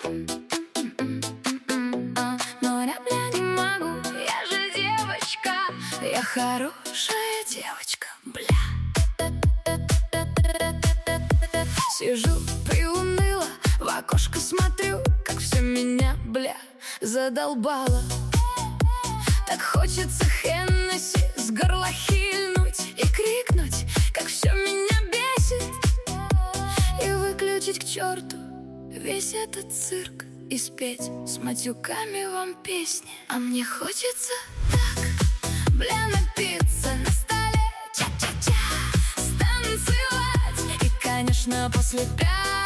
Но я, бля, не могу, я же девочка. Я хорошая девочка, бля. Сижу приуныла, в окошко смотрю, как все меня, бля, задолбало. Так хочется Хеннесси с горла хильнуть и крикнуть, как все меня бесит, и выключить к черту весь этот цирк и спеть с матюками вам песни. А мне хочется так, бля, напиться на столе, ча-ча-ча, станцевать. И, конечно, после 5